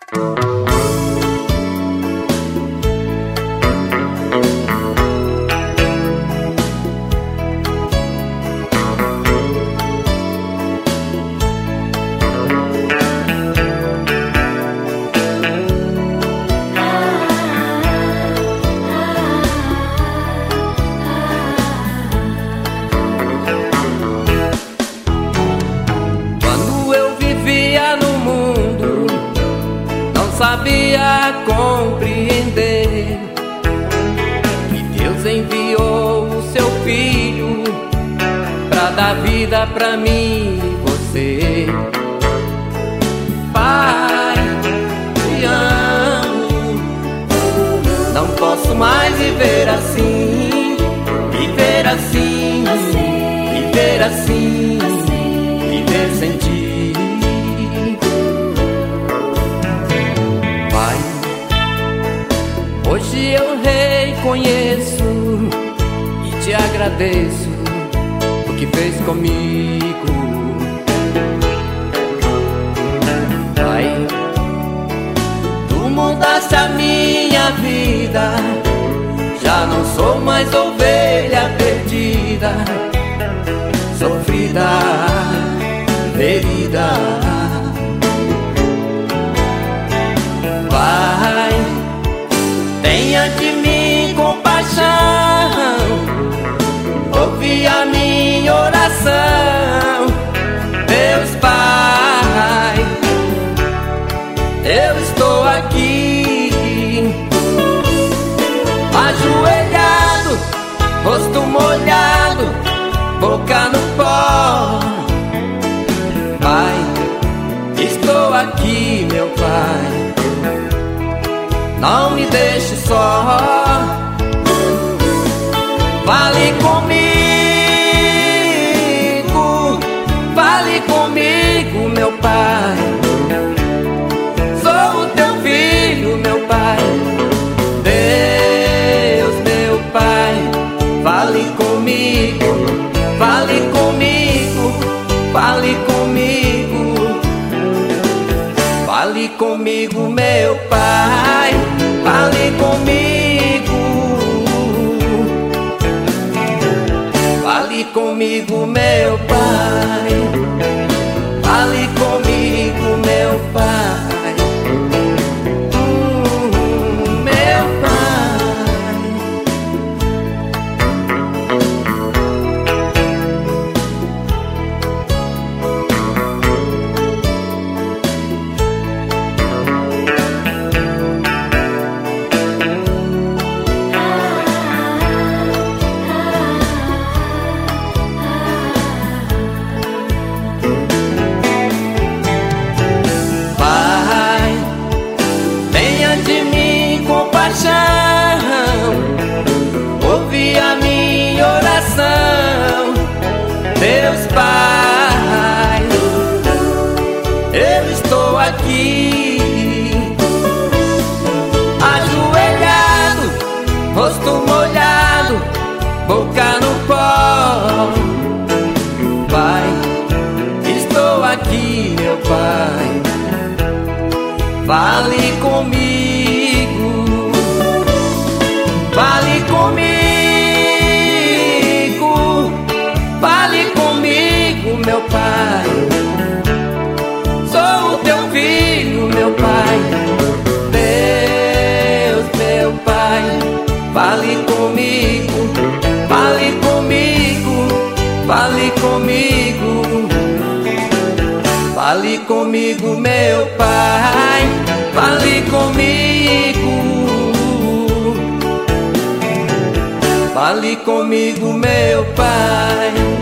Sabia compreender que Deus enviou o seu filho pra dar vida pra mim e você. Pai, te amo, não posso mais viver assim, viver assim, viver assim, viver sem ti. Hoje eu reconheço e te agradeço o que fez comigo. Pai, tu mudaste a minha vida, já não sou mais ovelha perdida, sofrida, ferida. Pai, tenha de mim compaixão, ouve a minha oração. Deus Pai, eu estou aqui, ajoelhado, rosto molhado, boca no pó. Pai, estou aqui, meu Pai, não me deixe só. Fale comigo, meu Pai. Sou o teu filho, meu Pai. Deus, meu Pai, fale comigo, fale comigo, fale comigo. Fale comigo, meu Pai, fale comigo. Fale comigo, meu Pai, fale comigo, meu Pai, meu Pai. Ouve a minha oração. Deus Pai, eu estou aqui, ajoelhado, rosto molhado, boca no pó. Pai, estou aqui, meu Pai, fale comigo, fale comigo, fale comigo, meu Pai. Sou o teu filho, meu Pai. Deus, meu Pai, fale comigo, fale comigo, fale comigo. Fale comigo, meu Pai, fale comigo. Fale comigo, meu Pai.